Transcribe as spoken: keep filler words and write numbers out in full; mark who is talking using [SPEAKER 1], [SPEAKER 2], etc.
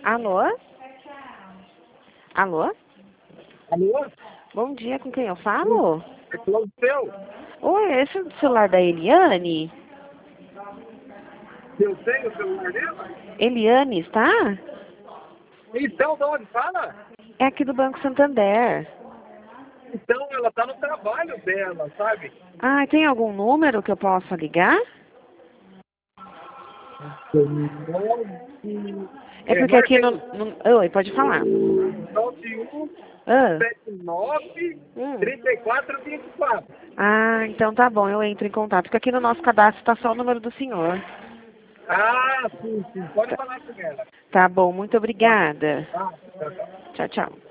[SPEAKER 1] Alô? Alô?
[SPEAKER 2] Alô?
[SPEAKER 1] Bom dia, com quem eu falo?
[SPEAKER 2] É Cláudio seu?
[SPEAKER 1] Oi, esse é o celular da Eliane?
[SPEAKER 2] Eu tenho o celular dela?
[SPEAKER 1] Eliane, está?
[SPEAKER 2] Então, de onde fala?
[SPEAKER 1] É aqui do Banco Santander.
[SPEAKER 2] Então, ela tá no trabalho dela, sabe?
[SPEAKER 1] Ah, tem algum número que eu possa ligar? É
[SPEAKER 2] É,
[SPEAKER 1] porque aqui
[SPEAKER 2] marca
[SPEAKER 1] no...
[SPEAKER 2] aí.
[SPEAKER 1] no... Oi, pode falar.
[SPEAKER 2] nove um
[SPEAKER 1] Ah,
[SPEAKER 2] sete nove
[SPEAKER 1] hum.
[SPEAKER 2] três quatro vinte e quatro.
[SPEAKER 1] Ah, então tá bom, eu entro em contato. Porque aqui no nosso cadastro está só o número do senhor.
[SPEAKER 2] Ah, sim, sim. Pode
[SPEAKER 1] Tá,
[SPEAKER 2] falar com ela.
[SPEAKER 1] tá bom, muito
[SPEAKER 2] Tá.
[SPEAKER 1] obrigada.
[SPEAKER 2] Ah, tá, tá.
[SPEAKER 1] Tchau, tchau.